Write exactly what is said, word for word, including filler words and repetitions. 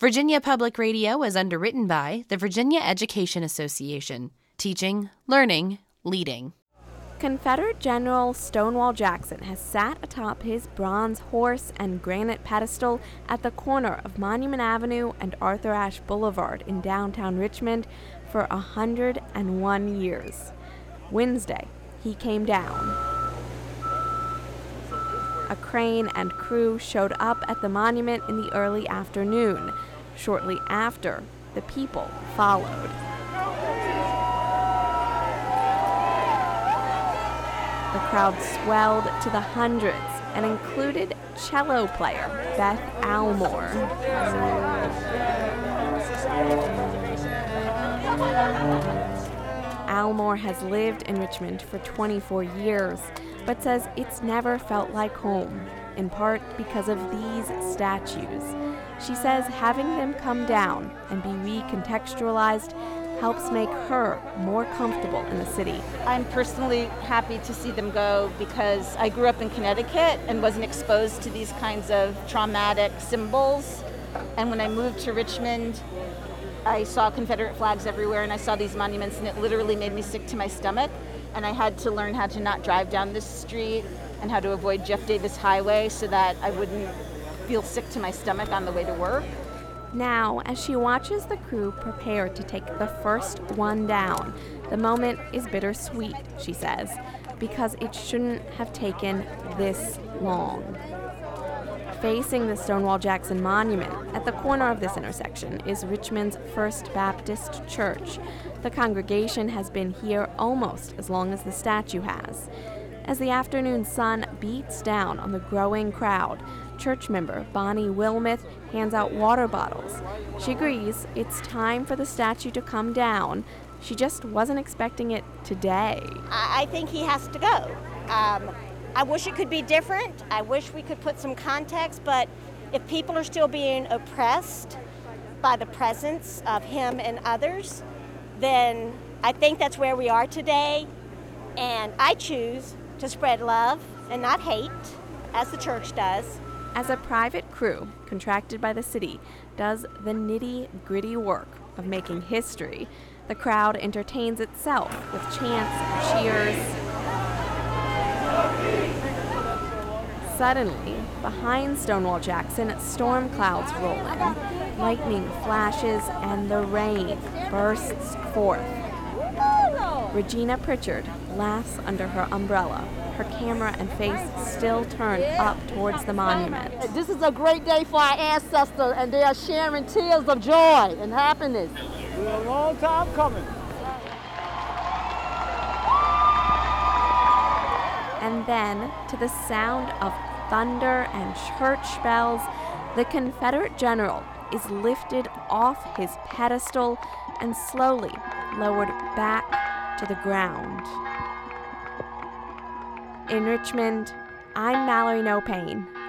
Virginia Public Radio is underwritten by the Virginia Education Association. Teaching, learning, leading. Confederate General Stonewall Jackson has sat atop his bronze horse and granite pedestal at the corner of Monument Avenue and Arthur Ashe Boulevard in downtown Richmond for one hundred one years. Wednesday, he came down. A crane and crew showed up at the monument in the early afternoon. Shortly after, the people followed. The crowd swelled to the hundreds and included cello player Beth Almore. Almore has lived in Richmond for twenty-four years, but says it's never felt like home, in part because of these statues. She says having them come down and be recontextualized helps make her more comfortable in the city. I'm personally happy to see them go because I grew up in Connecticut and wasn't exposed to these kinds of traumatic symbols. And when I moved to Richmond, I saw Confederate flags everywhere and I saw these monuments and it literally made me sick to my stomach. And I had to learn how to not drive down this street and how to avoid Jeff Davis Highway so that I wouldn't feel sick to my stomach on the way to work. Now, as she watches the crew prepare to take the first one down, the moment is bittersweet, she says, because it shouldn't have taken this long. Facing the Stonewall Jackson Monument, at the corner of this intersection, is Richmond's First Baptist Church. The congregation has been here almost as long as the statue has. As the afternoon sun beats down on the growing crowd, church member Bonnie Wilmoth hands out water bottles. She agrees it's time for the statue to come down. She just wasn't expecting it today. I think he has to go. Um, I wish it could be different. I wish we could put some context, but if people are still being oppressed by the presence of him and others, then I think that's where we are today. And I choose to spread love and not hate, as the church does. As a private crew contracted by the city does the nitty-gritty work of making history, the crowd entertains itself with chants and cheers. Suddenly, behind Stonewall Jackson, storm clouds roll in, lightning flashes, and the rain bursts forth. Regina Pritchard laughs under her umbrella, her camera and face still turned up towards the monument. This is a great day for our ancestors, and they are sharing tears of joy and happiness. It's been a long time coming. And then, to the sound of thunder and church bells, the Confederate general is lifted off his pedestal and slowly lowered back to the ground. In Richmond, I'm Mallory No Pain.